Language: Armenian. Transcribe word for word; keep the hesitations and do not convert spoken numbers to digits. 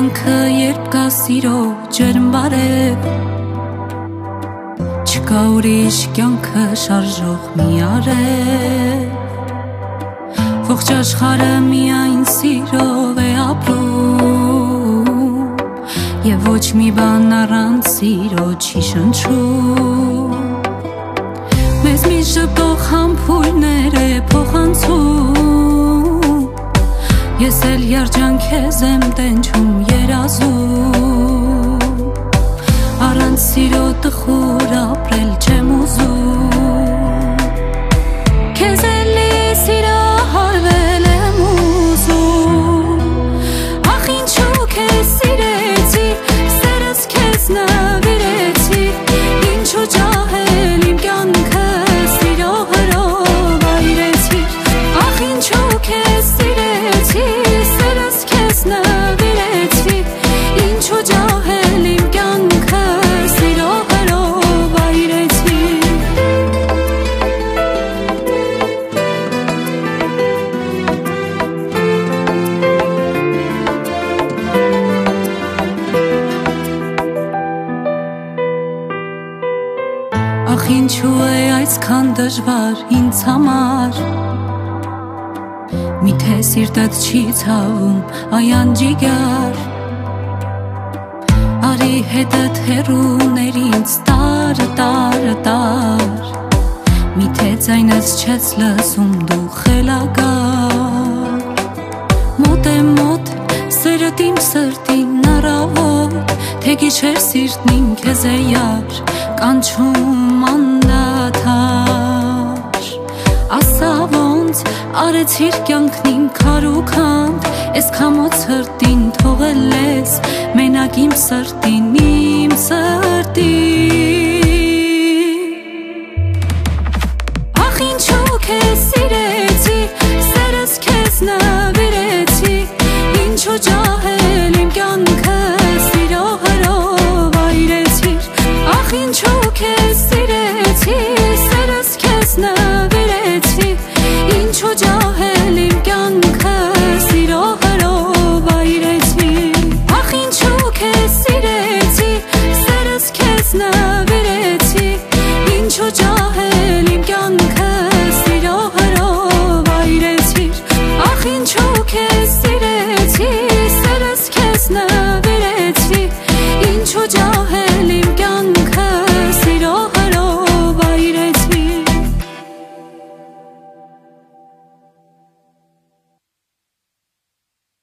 կյանքը երբ կա սիրո ջերմ բարև, չկա ուրիշ կյանքը շարժող մի արև, ողջ աշխարհը միայն սիրով է ապրում, և ոչ մի բան առանց սիրո չի շնչում, մեզ մի շփող համբույրներ է փոխանցում, ես էլ երջանքեզ եմ տենչում երազում, առանց սիրո տխուր ապրել չեմ ուզում, քեզ էլի սիրահարվել եմ ուզում, ախ ինչու քեզ սիրեցի, սերս քեզ նվիրեցի, ինչու ջահել իմ կյանքը սիրո հրով այրեցի, ախ ինչու քեզ սիրեցի, սերս քեզ նվիրեցի, ինչու ջահել իմ կյանքը սիրո հրով այրեցի։ Ախ ինչու է այսքան դժվար ինձ համար, միթե սիրտդ չի ցավում այան ջիգար, արի հետդ հեռուներ ինձ տարը տարը տար, միթե ձայնս չես լսում դու խելագար, մոտ է մոտ սերդ իմ սրտին առավոտ, թե գիշեր սիրտն իմ քեզ է յար, կանչում անդադար, ասա ոնց արեցիր կյանքն իմ քարուքանդ, էս քամոց հրտին թողել ես մենակ իմ սրտին, իմ սրտին